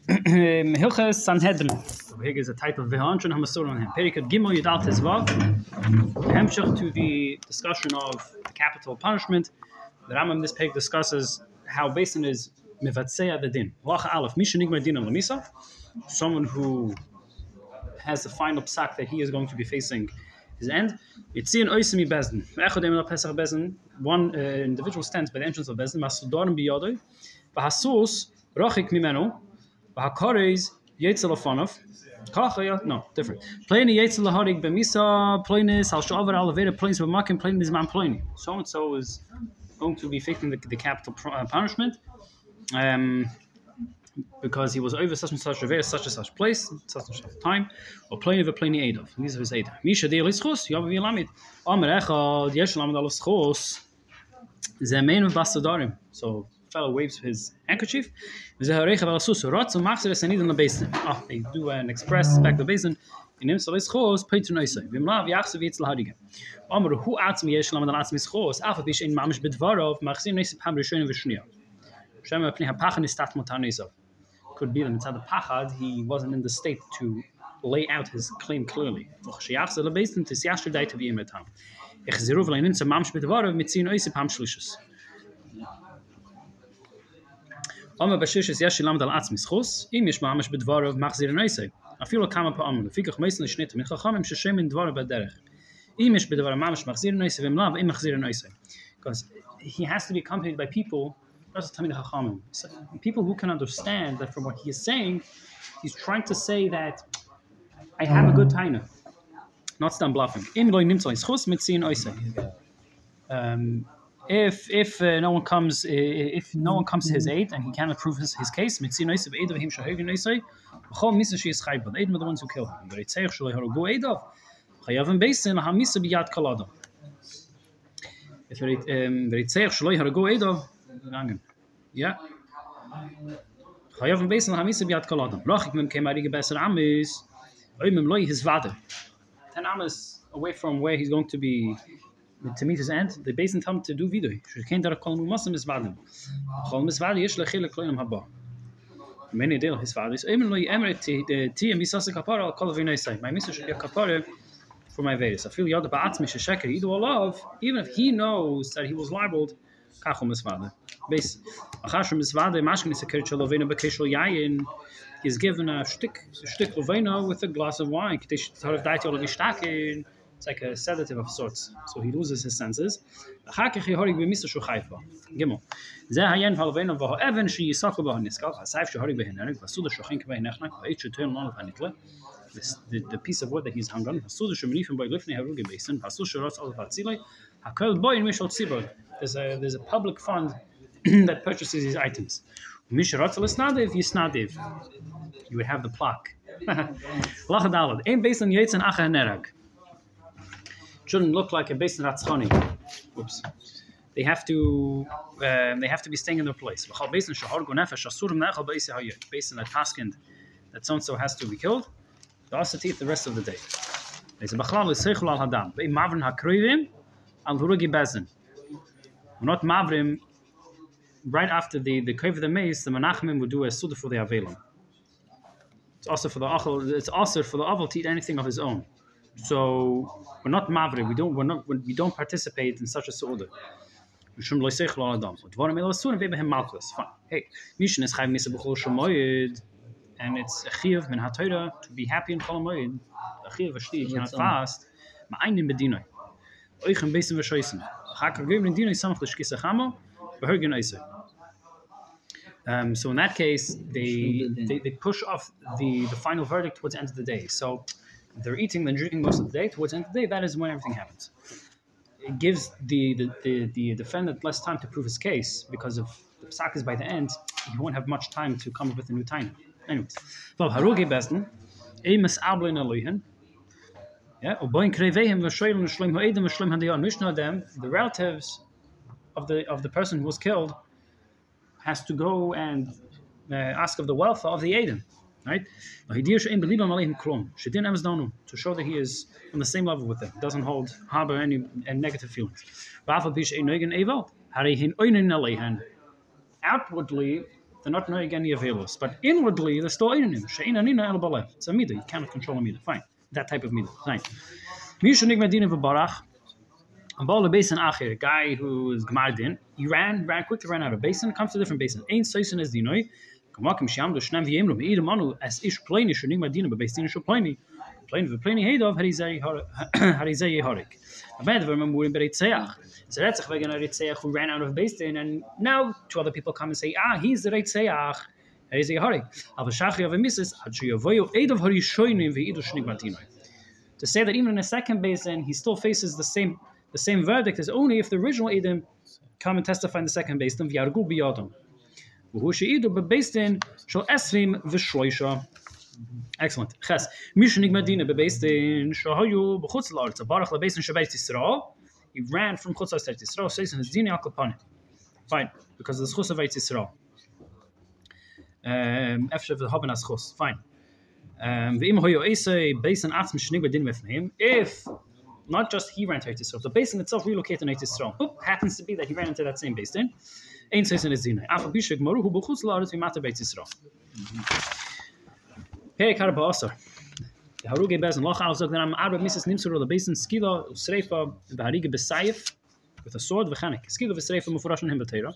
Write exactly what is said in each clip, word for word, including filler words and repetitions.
Hilchas Sanhedrin. Here is a title of Vehanshan Hamasur on him. Perikad Gimel Yudal Tezvav. Hemshach to the discussion of the capital punishment. The Rambam in this page discusses how Basin is Mivatzea the Din. Lacha Aleph Mishanigma Din Lamisa. Someone who has the final psak that he is going to be facing his end. Yitzin Oisimi Bezdin. Echodem El Pesach Bezdin. One uh, individual stands by the entrance of Bezdin. Masudorim Biyadoi. Vahasus Rochik Mimenu. Vahakares Yetzel Afanov. Kacha, no, different. Pliny Yetzel Laharik Bemisa, Plynus, Al Shavar Alaveda, Plynus Bamakim, Plynus Man Plyny. So and so is going to be facing the, the capital uh, punishment. Um, because he was over such and such a such and such place, such and such time, or Pliny of Pliny Adolf. These are his Adolf. Misha de Lischos, Yav Vilamid. Amar Echad, Yeshalam Al Schos, Zemen of Basadarim. So fellow waves his handkerchief. Oh, they do an express back the basin. In him, so let's cause Peter Noisei. Vimlav Yachsev Yitzel Hadiga. Amar who atzmi Yeshlam and Atzmi Schos, Alpha Bish in Mamish Bedvarov, Maxim Nesip Ham Rishon Vishnia. Shema Pni Hapachan is Stat Motanisov. Could be that inside the Pachad, he wasn't in the state to lay out his claim clearly. Yachsev the basin to Siasher Dai to be in Metam. Echziruv Lenin to Mamish Bedvarov, Mitzin Oisip Ham Shlishus. Amma Bashishis Yashilam Dal Atzmi Schos, Imish Mamish Bedvarov Machzir Noisei. I feel a kama pa amul. Fikach meisen schnit mit chachamim sheshem in dvar baderech. Imish bedvar mamish machzir noise vim lav im machzir noise. Because he has to be accompanied by people. That's the chachamim. People who can understand that from what he is saying, he's trying to say that I have a good taina, not stand bluffing. Im loy nimtzal schos mit zin noise. Um, if if uh, no one comes uh, if no one comes to his aid and he cannot prove his, his case mit zin noise of aid of him shahegen noise. B'chol misa she is chayv, but Edom are the ones who kill him. But Yitzayach shaloi haragu Edom. Chayavim beisin laha misa biyad kalado. If Yitzayach shaloi haragu Edom, yeah. Chayavim beisin laha misa biyad kalado. Rachik mem kem arige beser amis. Oimim loi his vader. Ten amis away from where he's going to be to meet his end. The beisin tell him to do vidui. Shekein darach kol mumasim is vadim. Chol misvadim yesh lechilek loinam haba. Many deal his father is even like emirate the T and Misasa Kapara, I'll call it very say. My mister should be a kapara for my Vedas. I feel Yad Ba'atmi Sheker, he do a love, even if he knows that he was libeled, Kachum his father. Base Achashim his father, Mashkin is a Kirchalovena Bakeshal Yayin. He's given a stick stick Lovena with a glass of wine. It's like a sedative of sorts. So he loses his senses. Gimel. Ze hayen halvein of even she yisakol bahaniskal. Hasayf shoharig behinerik. Vasuda shochin kvehinechnak. Vayit shetem lon of hanikle. The the piece of wood that he's hung on. Vasuda shemrifim by lifnei harugi basin. Vasu shorats al vatzilei. Hakol boy in mishal tzibur. There's a there's a public fund that purchases these items. Misharats al isnadev yisnadev. You would have the plaque. Lachadalad. Ein basin yitzan acha hanerag. Shouldn't look like a basin ratzchoni. Oops. They have to um, they have to be staying in their place. Basin basin that taskend that so and so has to be killed. They also teeth the rest of the day. Not mavrim. Right after the the cave of the mace, the menachmim would do a suda for the avelim. It's also for the achel. It's also for the avel to eat anything of his own. So we're not mavre. We don't. We're not. We don't participate in such a suda. Fine. Hey, mission is chayv misa b'chol shemoyed, and it's a chiyuv min haTorah to be happy in chol moed. A chiyuv v'shti you cannot fast. Ma'aynim bedinoi. Oichem beisim v'shoysim. Chakar gevin dinoi samach l'shkisa chamo v'hergen oisei. Um, so in that case, they, they they push off the the final verdict towards the end of the day. So they're eating and drinking most of the day. Towards the end of the day, that is when everything happens. It gives the, the, the, the defendant less time to prove his case because if the psak is by the end, he won't have much time to come up with a new time. Anyways, well, harugi besten, emes ablein aloihen, yeah, oboin krevehim v'shoylem v'shleim ha'edem v'shleim ha'dayan mishna them, the relatives of the of the person who was killed has to go and uh, ask of the welfare of the Edom. Right? To show that he is on the same level with them, doesn't hold harbor any, any negative feelings. Outwardly, they're not knowing any available. But inwardly, they're still in him. It's a midah. You cannot control a midah. Fine. That type of midah. Fine. Mishunig Medina v'barach. A ball of basin acher, a guy who is gemardin. He ran, ran quickly, ran out of basin. Comes to a different basin. Ain't soisin as dinoi. Kamakim shiamdo shnam v'yemro me'idam manu as ish pleni shunig Medina b'basin shu pleni. Pleni v'pleni heidov harizay harizay harik. A bad vermin wouldn't be Reitzeach. So that's a Reitzeach who ran out of basin, and now two other people come and say, ah, he's the Reitzeach. Harizay harik. Avashachri of a missus adshiyavoyo eidov harishoinim v'iidu shnig Medina. To say that even in a second basin, he still faces the same the same verdict is only if the original Edom come and testify in the second basin. V'yargu biyadam. V'hu she'idu bebasin shel esrim v'shloisha. Excellent. Ches. Mishunig Medina bebasin shahayu b'chutz la'aretz. Barach lebasin shabeit Yisrael. He ran from chutz la'aretz Yisrael. Says in his dini al kapanim. Fine, because of the chutz of Yisrael. Um, Efshe v'haben as chutz. Fine. Um, if not just he ran to Eretz Yisrael, the basin itself relocated to Eretz Yisrael. Oop, happens to be that he ran into that same basin. Ein seisen is dinah. Afal bishek maru hu b'chutz la'aretz v'mata Eretz Yisrael. Perek harba asar. The haruge bezin lach al zog that arba misses nimsur the basin skila usreifa v'harige b'sayif with a sword v'chanik. Skila v'sreifa mufurashin him b'teira.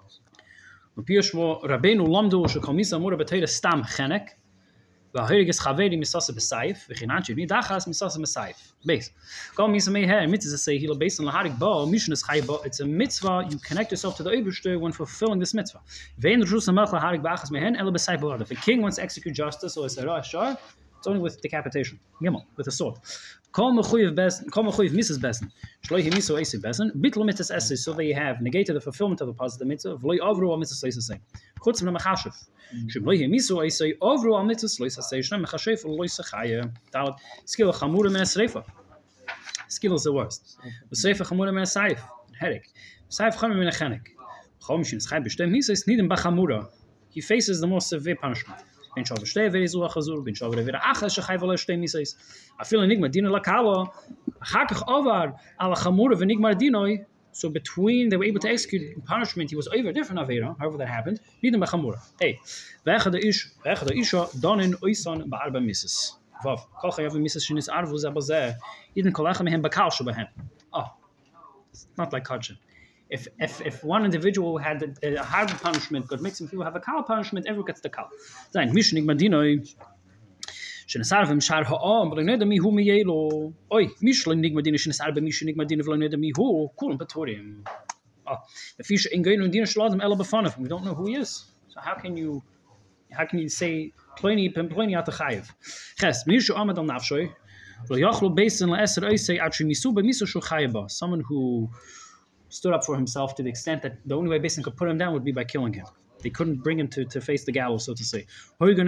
V'piyashmo Rabbeinu lamdu shekol misa mura b'teira stam chanek. V'hariges chaveri misasa b'sayif v'chinanchi v'nidachas misasa b'sayif. Base. Call me some here. Mitzvah say he'll based on laharik ba mission is chayba. It's a mitzvah. You connect yourself to the Eibishter when fulfilling this mitzvah. Vein rus hamelch laharik ba'achas mehen ela b'sayif b'lad. If a king wants to execute justice or a sarah shar, it's only with decapitation. Gimel with a sword. Call mechuyev besen. Call mechuyev misses besen. Shloi miso eisi besen. Bitlo mitzvah esi. So they have negated the fulfillment of the positive mitzvah. V'loi avru al mitzvah sleisa say. Chutz from the mechashev. Shemloi miso eisi avru al mitzvah sleisa say. Shnei mechashev v'loi sechaya. Talat skill chamura min esreifa. Skill is the worst. Esreifa chamura min esayif. Headache. Esayif chamura min echenek. Chom shin eschay b'shtem miso is nidem b'chamura. He faces the most severe punishment. Ben shav shtei veri zu achazur. Ben shav veri achas shechay v'lo shtei misos. I feel enigma dina lakala. Hakach avar ala chamura v'nigma dinoi. So between they were able to execute punishment, he was over different avera. However that happened. Nidem b'chamura. Hey, ve'echad ish ve'echad isha donin oisan ba'arba misos. Vav. Kol chayav misos shinis arvu zabazeh. Eden kolachem mehem bakal shabahem. Oh, it's not like kachim. If, if if one individual had a, a hard punishment, God makes some people have a kal punishment, everyone gets the kal. Zayin mishnig madinoi shenesar v'mshar ha'am v'lo neda mihu miyelo. Oy mishnig madina shenesar b'mishnig madina v'lo neda mihu kulam b'torim. Oh, the fish in geinu dina shladem ela b'fanav. We don't know who he is. So how can you how can you say ploni ploni at the chayiv? Ches mishu amad al nafshoy v'lo yachlo beisin la'eser oisei atri misu b'misu shu chayiba. Someone who stood up for himself to the extent that the only way Basin could put him down would be by killing him. They couldn't bring him to, to face the gallows, so to say. So the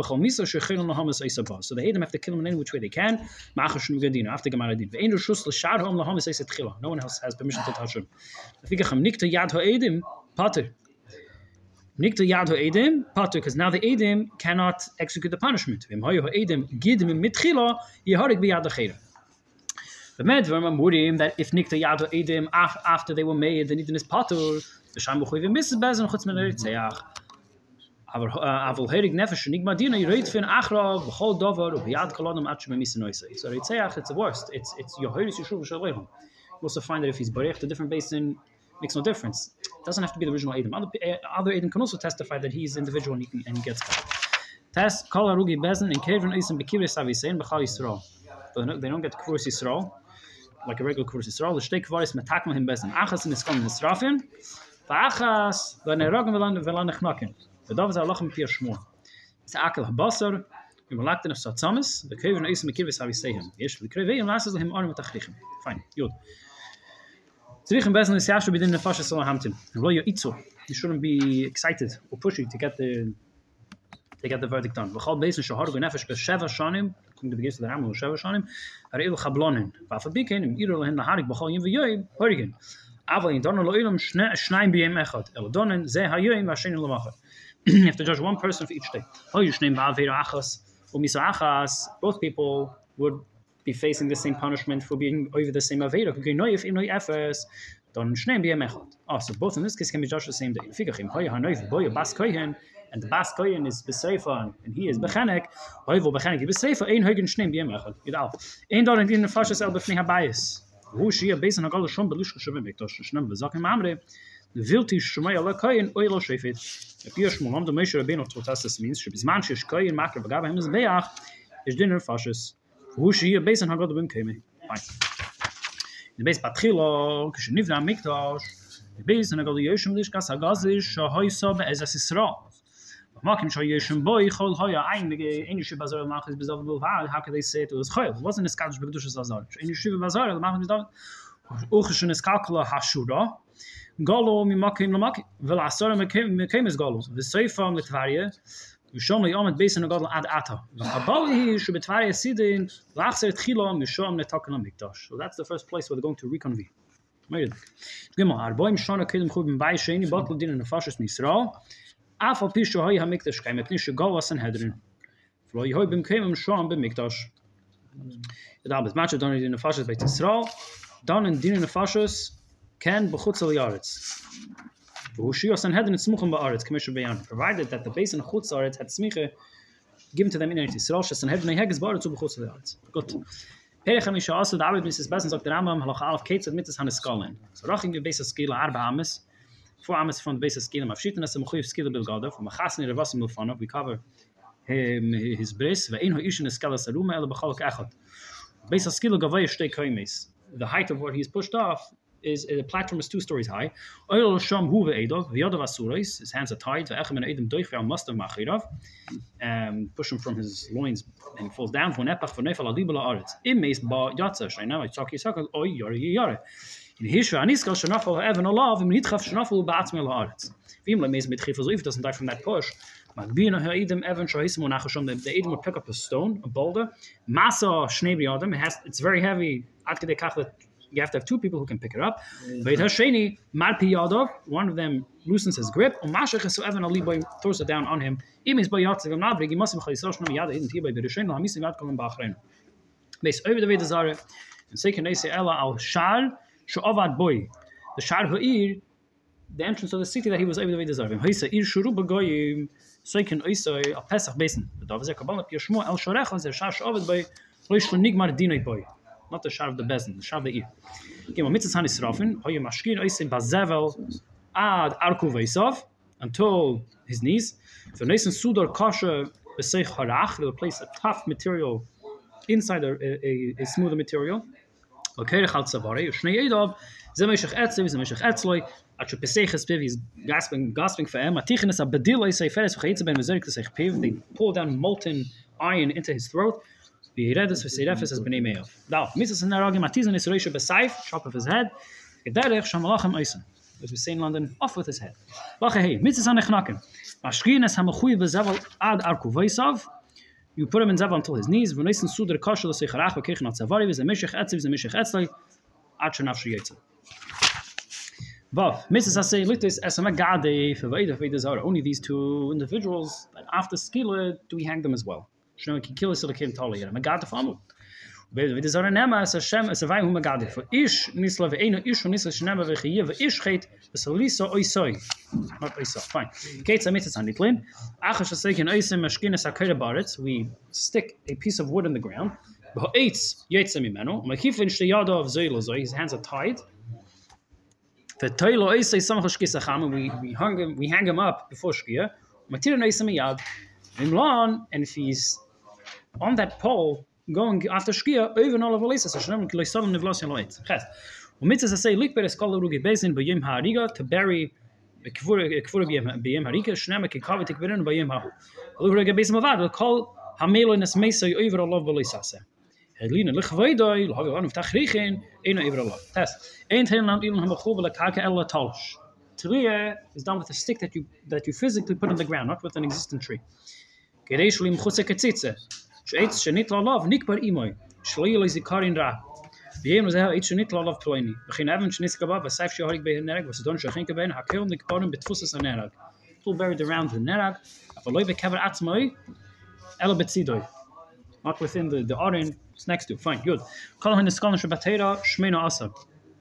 Edom have to kill him in any which way they can. After Gemaradin. No one else has permission to touch him. Because now the Edom cannot execute the punishment. The medver mamurim that if nikta yado edim after they were made, the nidin is patur. The sham b'chuy v'misses bezin chutz min eritzeach. Aval herig nefesh nigma dina yiroid fin achrav v'chol dover u'biyad kolodam atchu b'misa noisei. So eritzeach, it's the worst. It's it's yoheiris yishuv v'shalehim. You also find that if he's barech to different basin, makes no difference. It doesn't have to be the original edim. Other other edim can also testify that he's individual and he, can, and he gets cut. Test kol harugi bezin and kevin isim bekiris avisein b'chal yisrael. They don't get kurus yisrael like a regular kurus yisrael. The shtei kvaris metakma him bezin. Achas in iskam nisrafin. V'achas v'nerogim v'lan nechnakin. V'dav zeh alachem piyar shmur. It's akel habasar. V'malakten of satzamis. The kevin isim bekiris avisein. Yesh v'krevei lasas lehem arim v'tachlichim. Fine. Yod. Tzrichim bezin is yashu b'din nefashes salahamtim. Lo yoitzu. You shouldn't be excited or pushy to get the to get the verdict done. V'chal bezin shahar v'nefesh b'sheva shanim. To the beginning of the Rambam, Sheva Shanim, Ariel Chablonin, Vafabikin, and Iro Lahin Harik Bachal Yim V'Yoyim, Horigen. Aval in Donal Loilam Shnaim B'Yem Echad, Elodonin Zeh Hayoyim Vashin Lamachar. You have to judge one person for each day. Oh, you Shnaim Ba'Avera Achas, Umisa Achas. Both people would be facing the same punishment for being over the same Avera. Okay, no, if Imnoi Efes, Dann Shneim B'Yem Echad. Oh, so both in this case can be judged the same day. Fikachim Hoya Hanoif Boya Bas Kohen, and the Bas Kohen is Besreifa, and he is Bechanek. Hoivo Bechanek Besreifa. Ein Hoygen Shneim B'Yem Echad. Gedal. Ein Dor in the Fashas El Befnei Habayis. Who she a basin Hagala Shom Belushka Shavim Bektosh Shneim Bezakim Amre. The Vilti Shmei Ala Kohen Oilo Shefet. If you're Shmuel, the Moshe Rabbeinu Totas means she is man she's Kohen Makar Bagab him is Beach is dinner Fashas. Who she a basin Hagala Bim Keme. Fine. The base Patrilo, Kishnivna Mikdash, the base and a Goliashim Lishkas Agazish, Hoysab as a Sisra. Makim Shoyashim Boy, Hol Hoya, Ein, any Shibazar Machis Bizov Bilval, how could they say it was Hoy? Wasn't a Scottish Begdush Azar. Any Shibazar, the Machis Bizov, Uchishin is Kalkula Hashura, Golo, Mimakim Lamak, Velasar, Mekim is Golo, the Seifam Litvaria. Mishom le'omet beis Gadol ad ata. V'chabali shebetvaria sidin lachzer tchila mishom netaken mikdash. So that's the first place where they're going to reconvene. Gimel arboim shana kedem chuvim bay sheni batel din nefashos Yisrael. Af al pi shohay hamikdash kaim epni shegol Sanhedrin. V'lo yehoy bim kaim mishom b'mikdash. Yadal bet matcha don in nefashos Beit Yisrael. Don in din nefashos ken b'chutz al yaretz. Provided that the base in Chutz Aretz had smiche given to them in Eretz Yisrael, Sanhedrin heges ba'aretz u'b'chutz Aretz. Good. Perich hamisha also the Arbeit Mises Besen sagt der Rambam halacha alef ketzad mitzvahs hanes skalen. So raching the base skila arba ames, four ames from the base skila mafshiten as a mechuyev skila bilgada from machasni revasim milfanov. We cover him his bris ve'ein ha'ishin skala saruma ela b'chalak echad. Base skila gavay shtei kaimes. The height of where he's pushed off is the platform is two stories high. Oil sham huve edov, the other asurais, his hands are tied, the echem and edom doich must have machirav, um push him from his loins and he falls down for nepach for nefal adibala aretz. Imes ba yatsa shayna tzaki sakal oy yare yare. In hishva aniskal shnafal even alav im nitchaf shnafal ba'atzmel aretz. Vim lemes mit chifos if doesn't die from that push. But being a edom even shoyismo nachashom the edom would pick up a stone, a boulder. Masa shnei adam, it has it's very heavy. At kedei kach that you have to have two people who can pick it up. Veit hasheni marpi yadav, one of them loosens his grip, and mashach so even ali boy throws it down on him. Imis by yatzav navrig, he must have chayisrosh no yada isn't he by berishen no hamisim yad kolam ba'achrein. Base over the way desire and second they say ella al shar shoavad boy. The shar ha'ir, the entrance of the city that he was over the way desire. Haisa ir shuru b'goyim second isa a pesach basin. The dov ze kabbalah yishmo el shorecha ze shar shoavad boy loish nigmar dinay boy. Not the shar of the bezin, the shar of the ear. Okay, well, mitzvahs hanis rafin, hoye mashkin oisim bazevel ad arku veisov until his knees. For neisen sudar kasha b'seich harach, they will place a tough material inside a, a, a smoother material. Okay, chal tzavari, shnei edov, ze meshach etzev, ze meshach etzloi, at she peseches piv, he's gasping, gasping for him. Atichenes a bedil oisei feres v'chayitze ben vezerik t'seich piv. They pour down molten iron into his throat. V'yiredes v'seirefes as b'nei me'ov. Now, mitzvahs in Naragim atizan is reisha b'saif, chop off his head. Gederech shamalachem oisen. As we say in London, off with his head. Lachehei, mitzvahs anechnakim. Mashkines hamechuy v'zevel ad arku v'yisav. You put him in zevel until his knees. V'neisen suder kasha l'seicharach v'kechen at zavari v'zemeshech etziv v'zemeshech etzlai ad shenafshi yetzel. Vav, mitzvahs say litis esama gadei v'veidah v'eidah. Only these two individuals, but after skila, do we hang them as well? Shno ki kill is the kim tali here. Magad famu. With this are nema as a shem as a vay who magad for ish nisla ve eno ish nisla shnema ve khiye ve ish khait besalisa oisoi. Not oisoi. Fine. Kate samit is anitlin. Achash seken oisem mashkin as a baretz. We stick a piece of wood in the ground. Ba'etz yetzem imeno. Makif in shteyada of zoilozoi. His hands are tied. The toilo oisei samach shkisacham. We we hang him we hang him up before shkia. Matir oisem yad. Imlan, and if he's on that pole going after Shkia, even all of Alisa, so Shem Kilosalam Nevlas and Light. Yes. Umitzas say, Lik Beres Kol Rugi Basin by Yim Hariga to bury the Kfur Kfur Biyim Harika, Shnema Kikavitik Berin by Yim Ha. Rugi Basin Mavad will call Hamelinus Mesa over all of Alisa. Helena Lichvaidoi, Lavan of Tachrichin, Eno over all. Test. Ain't Helan Ilon Hamachubala Kaka Ella Talsh. Tria is done with a stick that you that you physically put on the ground, not with an existing tree. Gereshlim chutze ketzitze. Sheitz shenit lalav nikbar imoy. Shloile zikarin ra. Biem ze ha itz shenit lalav ploini. Begin even shnis kabab, v'saif sheharik bei nerag, v'sadon shachin keben, hakel nikbarim betfuses nerag. Full buried around the nerag. Avaloi bekever atzmoi. Elo betzidoy. Not within the the orin. It's next to. Fine, good. Call him the scholar shabbatera shmeino asa.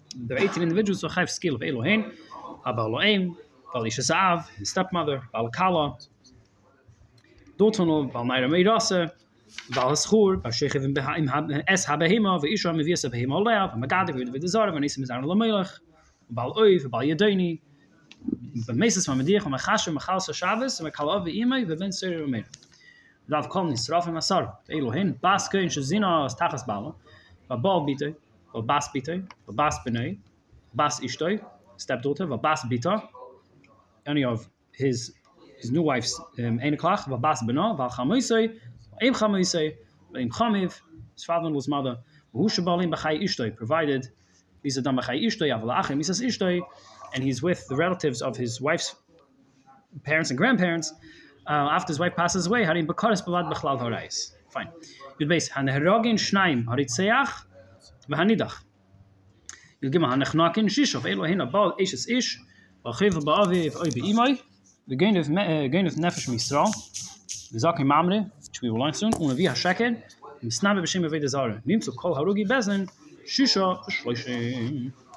there are eighteen individuals who have skill of Elohim, Abba Elohim, Bal Ishasav, his stepmother, Bal Kala, Dotono, Bal Naira Meirase, Bal Haschur, Bal Shechev im Es Habehima, Veisha Mevias Habehima Leav, Magadi, Vidazar, Vanissim Zar Lamelech, Bal Oiv, Bal Yadoni, Bemeses van Mediach, Machashem, Machalsa Shabbos, Makalav, Imai, Veben Seri Romer. Dav Kol Nisraf Masar, Elohim, Bas Kein Shazina, Stachas Bala, Bal Bite, Bas Bite, Bas Benay, Bas Ishtoi, stepdaughter, Bas Bita, any of his his new wife's um, Eneklach, Bas Bena, Val Chamoisei, Im Chamoisei, Im Chamiv, his father-in-law's mother, Hushabalim Bachai Ishtoi, provided these are done Bachai Ishtoi, Aval Achim, Misas Ishtoi, and he's with the relatives of his wife's parents and grandparents. Uh, after his wife passes away, Harim Bakaris Balad Bechlal Horais. Fine. Good base. Hanerogin Shnaim Haritzeach Vahanidach. You give a Hanachnakin Shishov Elohim Abal Ishes Ish, Bachiv Baaviv Oy Beimai, the gain of gain of Nefesh Misra, the Zakim Mamre, which we will learn soon, Una Via Sheker, Misnabe B'Shem Avedazara. Nimtzu Kol Harugi Bezin, Shisha Shloishim.